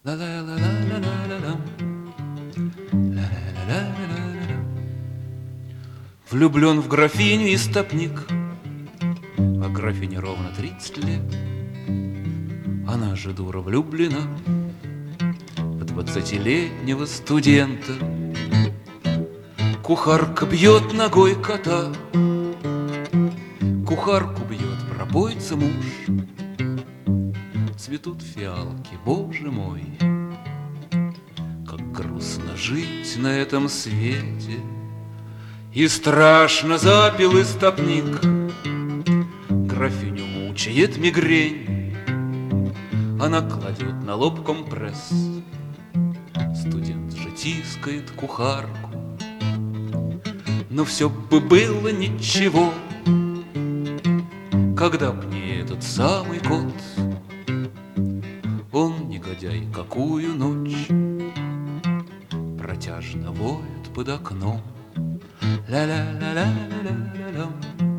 ла-ла-ла-ла-ла-ла-ла-лам, ла-ла-ла-ла-ла-ла-лам. Влюблен в графиню истопник, а графине ровно 30 лет. Она же дура влюблена в 20-летнего студента. Кухарка бьет ногой кота, кухарку бьет пропойца муж. Цветут фиалки, боже мой, как грустно жить на этом свете. И страшно запил истопник, графиню мучает мигрень. Она кладет на лоб компресс, студент же тискает кухарку. Но все бы было ничего, когда б не этот самый кот. Он, негодяй, какую ночь протяжно воет под окном. Ла-ла-ла-ла-ла-ла-ла.